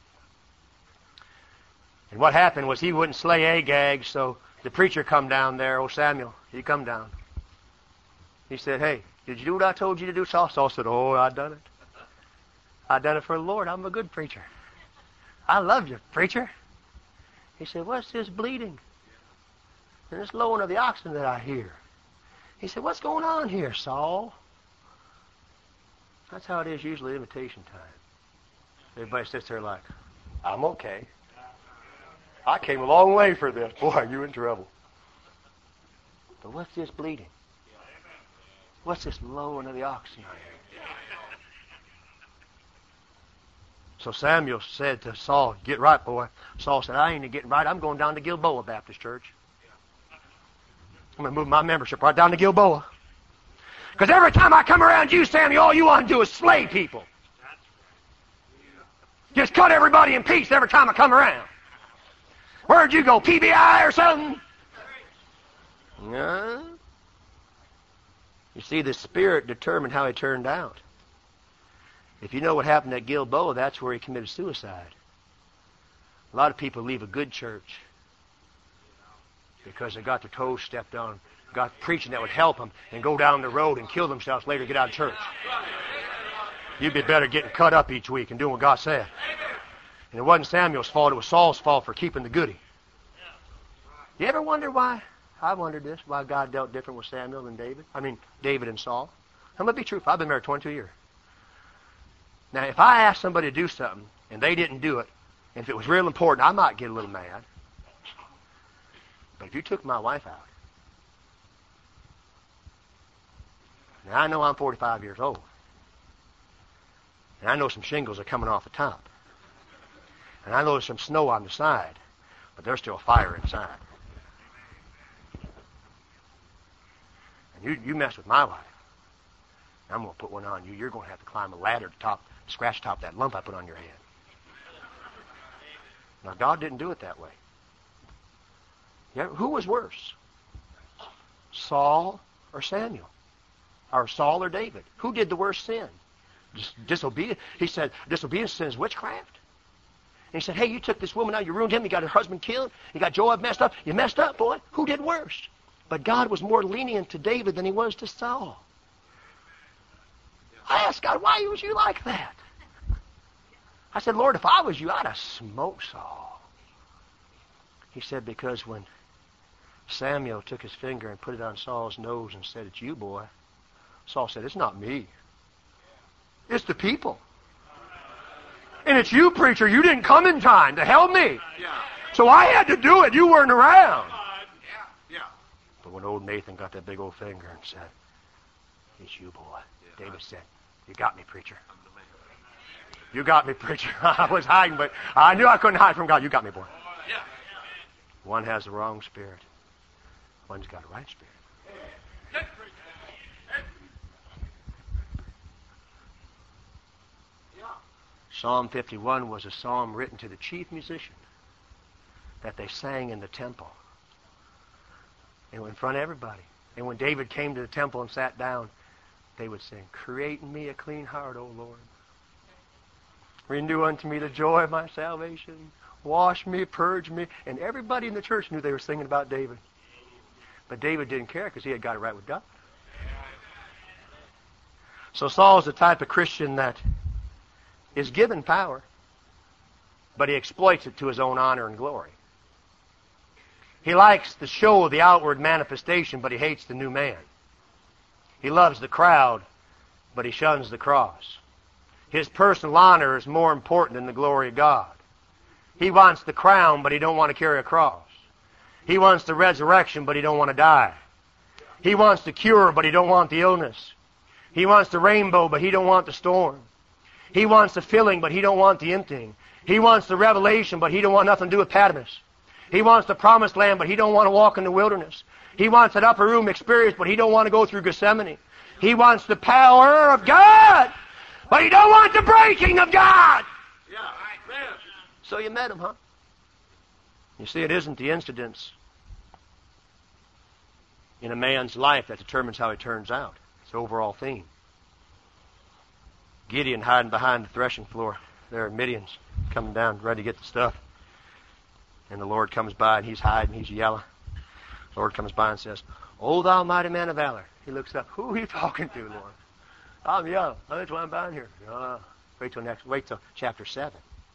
And what happened was he wouldn't slay Agag, so the preacher come down there, oh Samuel, he come down. He said, hey, did you do what I told you to do, Saul? Saul said, oh, I done it. I done it for the Lord. I'm a good preacher. I love you, preacher. He said, what's this bleeding and this lowing of the oxen that I hear? He said, what's going on here, Saul? That's how it is usually invitation time. Everybody sits there like, I'm okay. I came a long way for this. Boy, are you in trouble. But what's this bleeding? What's this lowing of the oxen? So Samuel said to Saul, get right, boy. Saul said, I ain't getting right. I'm going down to Gilboa Baptist Church. I'm going to move my membership right down to Gilboa. Because every time I come around you, Samuel, all you want to do is slay people. Just cut everybody in pieces every time I come around. Where'd you go, PBI or something? No. You see, the Spirit determined how he turned out. If you know what happened at Gilboa, that's where he committed suicide. A lot of people leave a good church because they got their toes stepped on, got preaching that would help them, and go down the road and kill themselves later to get out of church. You'd be better getting cut up each week and doing what God said. And it wasn't Samuel's fault, it was Saul's fault for keeping the goody. You ever wonder why? I wondered this, why God dealt different with Samuel than David. I mean, David and Saul. I'm going to be truthful. I've been married 22 years. Now, if I asked somebody to do something and they didn't do it, and if it was real important, I might get a little mad. But if you took my wife out, now I know I'm 45 years old, and I know some shingles are coming off the top, and I know there's some snow on the side, but there's still fire inside. And you mess with my wife, I'm going to put one on you. You're going to have to climb a ladder to scratch top that lump I put on your head. Now, God didn't do it that way. Yeah, who was worse? Saul or Samuel? Or Saul or David? Who did the worst sin? Disobedience. He said, disobedience sin is witchcraft. And he said, hey, you took this woman out, you ruined him, you got her husband killed, you got Joab messed up. You messed up, boy. Who did worse? But God was more lenient to David than he was to Saul. I asked God, why was you like that? I said, Lord, if I was you, I'd have smoked Saul. He said, because when Samuel took his finger and put it on Saul's nose and said, it's you, boy, Saul said, it's not me. It's the people. And it's you, preacher. You didn't come in time to help me. So I had to do it. You weren't around. But when old Nathan got that big old finger and said, it's you, boy, David said, you got me, preacher. You got me, preacher. I was hiding, but I knew I couldn't hide from God. You got me, boy. One has the wrong spirit. One's got a right spirit. Psalm 51 was a psalm written to the chief musician that they sang in the temple. And in front of everybody. And when David came to the temple and sat down, they would sing, create in me a clean heart, O Lord. Renew unto me the joy of my salvation. Wash me, purge me. And everybody in the church knew they were singing about David. But David didn't care because he had got it right with God. So Saul's the type of Christian that is given power, but he exploits it to his own honor and glory. He likes the show of the outward manifestation, but he hates the new man. He loves the crowd, but he shuns the cross. His personal honor is more important than the glory of God. He wants the crown, but he don't want to carry a cross. He wants the resurrection, but he don't want to die. He wants the cure, but he don't want the illness. He wants the rainbow, but he don't want the storm. He wants the filling, but he don't want the emptying. He wants the revelation, but he don't want nothing to do with Patmos. He wants the promised land, but he don't want to walk in the wilderness. He wants that upper room experience, but he don't want to go through Gethsemane. He wants the power of God, but he don't want the breaking of God. So you met him, huh? You see, it isn't the incidents in a man's life that determines how he turns out. It's the overall theme. Gideon hiding behind the threshing floor. There are Midians coming down, ready to get the stuff. And the Lord comes by, and he's hiding, he's yelling. The Lord comes by and says, O thou mighty man of valor. He looks up. Who are you talking to, Lord? I'm yelling. Oh, that's why I'm down here. Wait till chapter 7.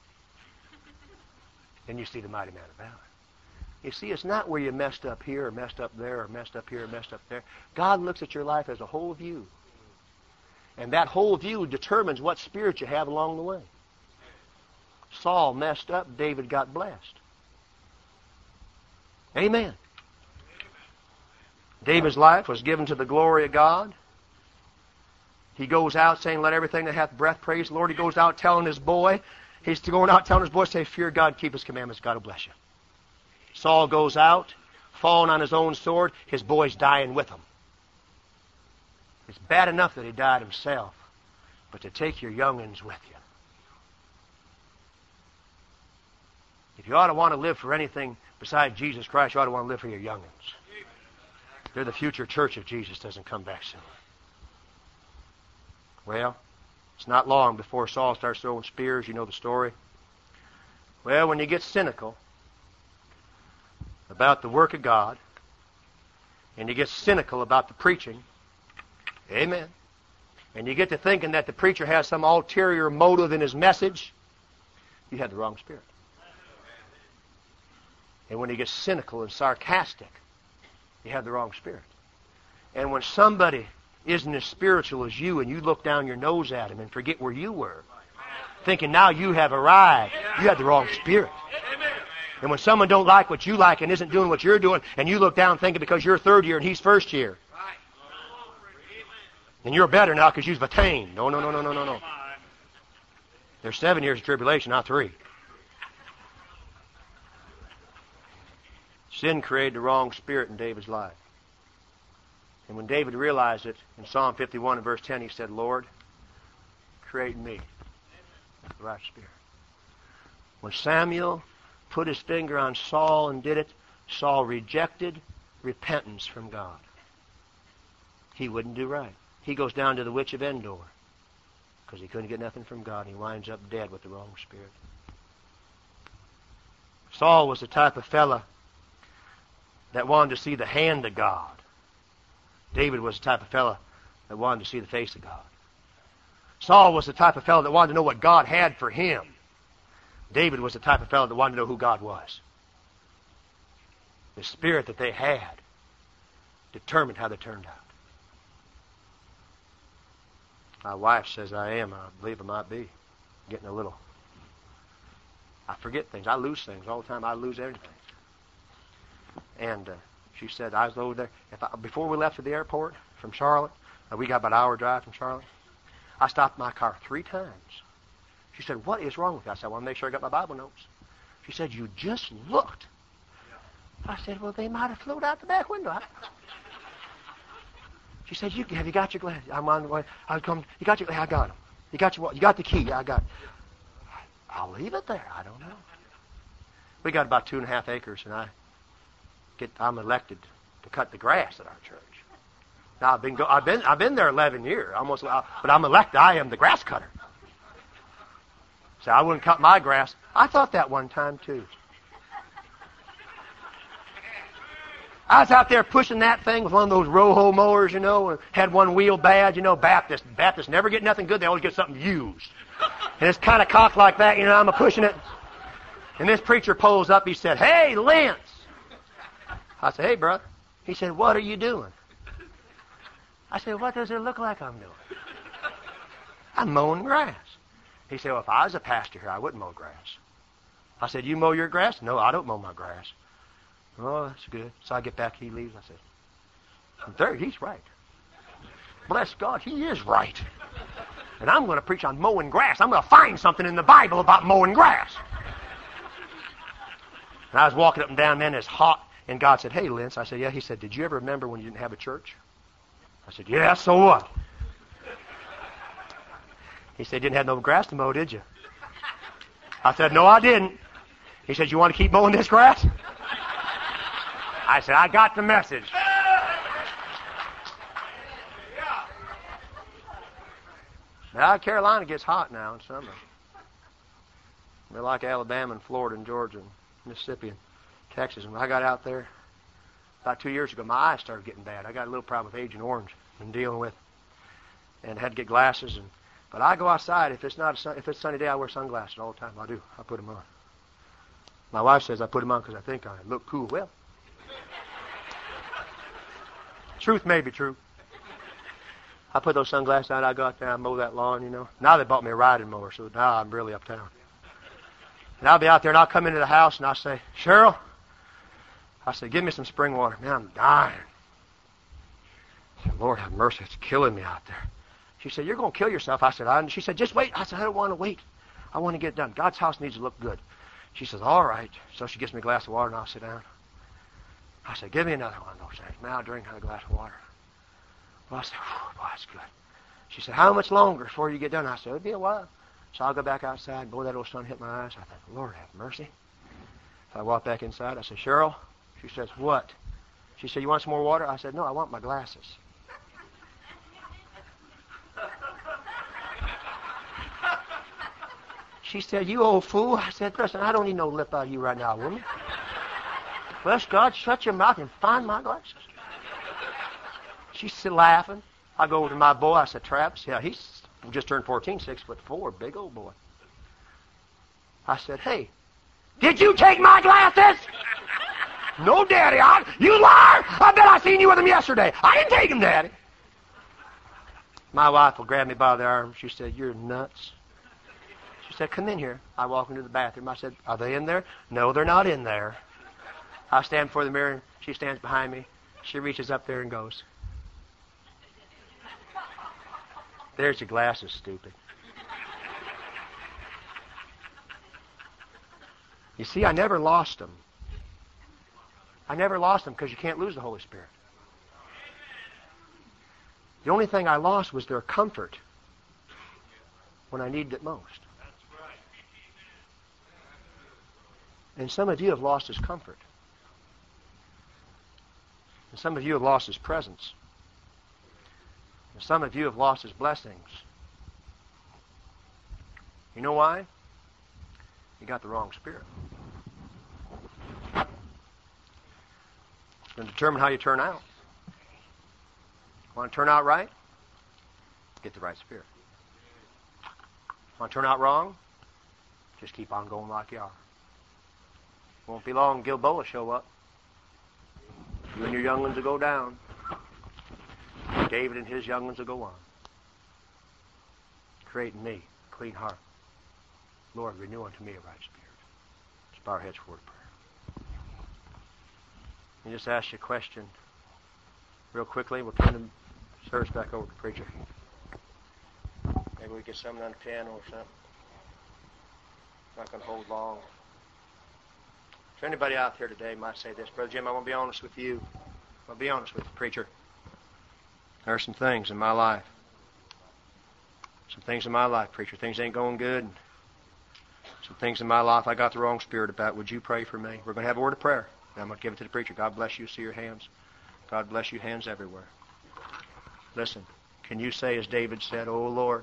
Then you see the mighty man of valor. You see, it's not where you messed up here or messed up there or messed up here or messed up there. God looks at your life as a whole view. And that whole view determines what spirit you have along the way. Saul messed up, David got blessed. Amen. David's life was given to the glory of God. He goes out saying, let everything that hath breath praise the Lord. He goes out telling his boy. He's going out telling his boy, say, fear God, keep his commandments. God will bless you. Saul goes out, falling on his own sword. His boy's dying with him. It's bad enough that he died himself, but to take your young'uns with you. If you ought to want to live for anything besides Jesus Christ, you ought to want to live for your young'uns. They're the future church if Jesus doesn't come back soon. Well, it's not long before Saul starts throwing spears. You know the story. Well, when you get cynical about the work of God, and you get cynical about the preaching, amen, and you get to thinking that the preacher has some ulterior motive in his message, you have the wrong spirit. And when you get cynical and sarcastic, you have the wrong spirit. And when somebody isn't as spiritual as you and you look down your nose at him and forget where you were, thinking now you have arrived, you have the wrong spirit. And when someone don't like what you like and isn't doing what you're doing, and you look down thinking because you're third year and he's first year, and you're better now because you've attained. No. There's 7 years of tribulation, not 3. Sin created the wrong spirit in David's life. And when David realized it, in Psalm 51 and verse 10, he said, Lord, create in me the right spirit. When Samuel put his finger on Saul and did it, Saul rejected repentance from God. He wouldn't do right. He goes down to the witch of Endor because he couldn't get nothing from God. He winds up dead with the wrong spirit. Saul was the type of fella that wanted to see the hand of God. David was the type of fella that wanted to see the face of God. Saul was the type of fella that wanted to know what God had for him. David was the type of fella that wanted to know who God was. The spirit that they had determined how they turned out. My wife says I am. I believe I might be getting a little. I forget things. I lose things all the time. I lose everything. And she said, I was over there. Before we left for the airport from Charlotte, we got about an hour drive from Charlotte, I stopped my car 3 times. She said, what is wrong with you? I said, I want to make sure I got my Bible notes. She said, you just looked. I said, well, they might have flown out the back window. She said, have you got your glasses? I'm on the way. You got your, I got them. You got the key? Yeah, I got it. I'll leave it there. I don't know. We got about 2.5 acres, and I'm elected to cut the grass at our church. Now I've been there 11 years, almost, but I'm elected. I am the grass cutter. So I wouldn't cut my grass. I thought that one time too. I was out there pushing that thing with one of those Roho mowers, and had one wheel bad. Baptists never get nothing good. They always get something used. And it's kind of cocked like that, I'm pushing it. And this preacher pulls up. He said, hey, Lance. I said, hey, brother. He said, what are you doing? I said, what does it look like I'm doing? I'm mowing grass. He said, well, if I was a pastor here, I wouldn't mow grass. I said, you mow your grass? No, I don't mow my grass. Oh, that's good. So I get back, he leaves. I said, there, he's right. Bless God, he is right. And I'm going to preach on mowing grass. I'm going to find something in the Bible about mowing grass. And I was walking up and down, man, it's hot. And God said, hey, Lance. I said, yeah. He said, did you ever remember when you didn't have a church? I said, yeah, so what? He said, you didn't have no grass to mow, did you? I said, no, I didn't. He said, you want to keep mowing this grass? I said, I got the message. Now, Carolina gets hot now in summer. They're like Alabama and Florida and Georgia and Mississippi and Texas. And when I got out there about 2 years ago, my eyes started getting bad. I got a little problem with Agent Orange I'm dealing with, and had to get glasses. But I go outside. If it's a sunny day, I wear sunglasses all the time. I do. I put them on. My wife says I put them on because I think I look cool. Well, truth may be true. I put those sunglasses on. I go out there. I mow that lawn. Now they bought me a riding mower, so now I'm really uptown. And I'll be out there, and I'll come into the house, and I'll say, Cheryl, I say, give me some spring water. Man, I'm dying. said, Lord have mercy, it's killing me out there. She said, you're going to kill yourself. I said, she said, just wait. I said, I don't want to wait. I want to get it done. God's house needs to look good. She says, all right. So she gets me a glass of water, and I'll sit down. I said, give me another one of those things. Now I'll drink another glass of water. Well, I said, boy, that's good. She said, how much longer before you get done? I said, it'll be a while. So I'll go back outside. Boy, that old sun hit my eyes. I thought, Lord have mercy. So I walked back inside. I said, Cheryl? She says, what? She said, you want some more water? I said, no, I want my glasses. She said, you old fool. I said, listen, I don't need no lip out of you right now, woman. Bless God, shut your mouth and find my glasses. She's still laughing. I go over to my boy. I said, Travis, yeah, he's just turned 14, 6'4", big old boy. I said, hey, did you take my glasses? No, Daddy. You liar! I bet I seen you with them yesterday. I didn't take them, Daddy. My wife will grab me by the arm. She said, you're nuts. She said, come in here. I walk into the bathroom. I said, are they in there? No, they're not in there. I stand before the mirror, and she stands behind me. She reaches up there and goes, there's your glasses, stupid. You see, I never lost them. I never lost them because you can't lose the Holy Spirit. The only thing I lost was their comfort when I needed it most. And some of you have lost His comfort. And some of you have lost His presence. And some of you have lost His blessings. You know why? You got the wrong spirit. It's going to determine how you turn out. Want to turn out right? Get the right spirit. Want to turn out wrong? Just keep on going like you are. Won't be long, Gilboa show up. You and your young ones will go down. David and his young ones will go on. Create in me a clean heart. Lord, renew unto me a right spirit. Let's bow our heads for a word of prayer. Let me just ask you a question real quickly. We'll turn the service back over to the preacher. Maybe we get something on the piano or something. Not going to hold long. If anybody out there today might say this, Brother Jim, I want to be honest with you. I want to be honest with you, preacher. There are some things in my life. Some things in my life, preacher. Things ain't going good. Some things in my life I got the wrong spirit about. Would you pray for me? We're going to have a word of prayer. And I'm going to give it to the preacher. God bless you. See your hands. God bless you. Hands everywhere. Listen. Can you say as David said, O Lord,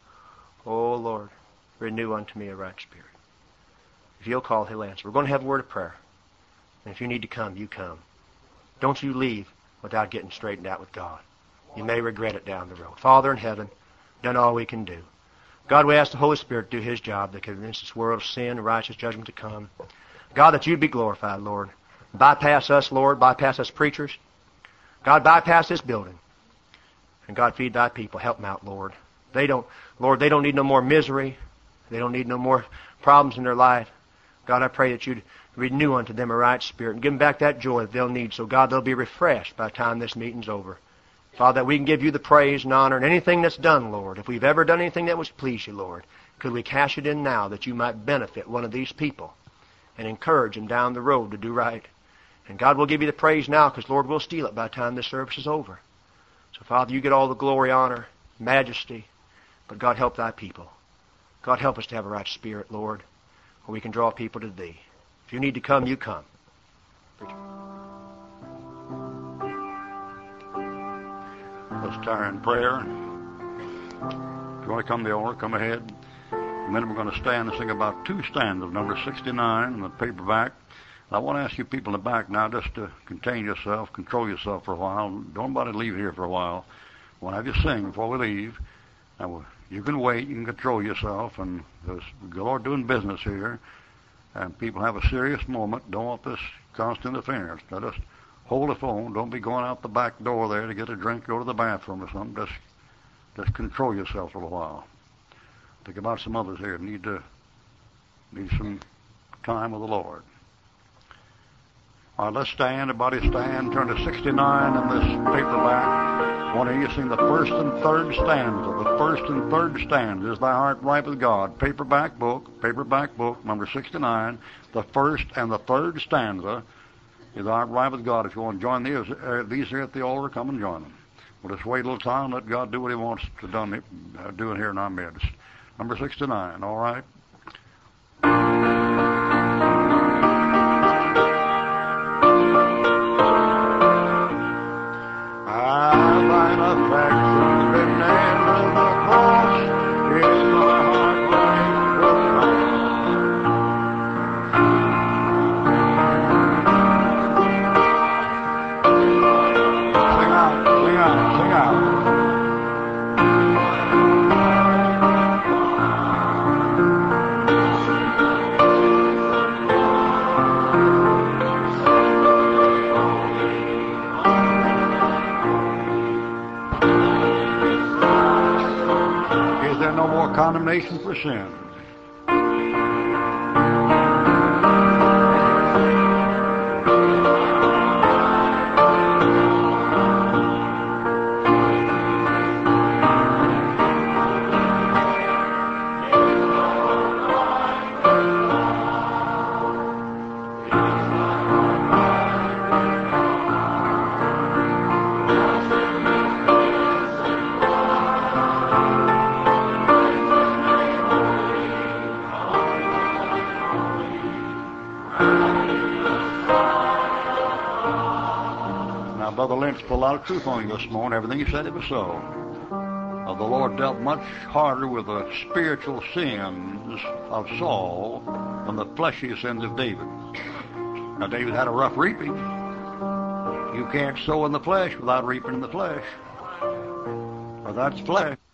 renew unto me a right spirit. If you'll call, He'll answer. We're going to have a word of prayer. And if you need to come, you come. Don't you leave without getting straightened out with God. You may regret it down the road. Father in heaven, done all we can do. God, we ask the Holy Spirit to do His job to convince this world of sin and righteous judgment to come. God, that You'd be glorified, Lord. Bypass us, Lord. Bypass us preachers. God, bypass this building. And God, feed Thy people. Help them out, Lord. They don't need no more misery. They don't need no more problems in their life. God, I pray that You'd renew unto them a right spirit and give them back that joy that they'll need. So, God, they'll be refreshed by the time this meeting's over. Father, that we can give You the praise and honor and anything that's done, Lord. If we've ever done anything that was please You, Lord, could we cash it in now that You might benefit one of these people and encourage them down the road to do right. And God, we'll give You the praise now because, Lord, we'll steal it by the time this service is over. So, Father, You get all the glory, honor, majesty. But, God, help Thy people. God, help us to have a right spirit, Lord, where we can draw people to Thee. If you need to come, you come. Preacher. Let's turn in prayer. If you want to come to the altar, come ahead. In a minute we're going to stand and sing about 2 stanzas, number 69 in the paperback. I want to ask you people in the back now just to contain yourself, control yourself for a while. Don't nobody leave here for a while. I want to have you sing before we leave. Now, you can wait, you can control yourself, and there's the Lord doing business here. And people have a serious moment. Don't want this constant interference. Now just hold the phone. Don't be going out the back door there to get a drink, go to the bathroom or something. Just control yourself for a while. Think about some others here need some time with the Lord. All right, let's stand. Everybody stand. Turn to 69 in this paperback. I want to hear you sing the first and third stanza. The first and third stanza is Thy Heart Right with God. Paperback book, number 69. The first and the third stanza is Thy Heart Right with God. If you want to join these here at the altar, come and join them. We'll just wait a little time and let God do what He wants to do here in our midst. Number 69, all right? Thine affections been nailed to the cross, is my heart right with God. Sing out. No more condemnation for sin. Brother Lynch put a lot of truth on you this morning. Everything he said, it was so. The Lord dealt much harder with the spiritual sins of Saul than the fleshy sins of David. Now, David had a rough reaping. You can't sow in the flesh without reaping in the flesh. For that's flesh.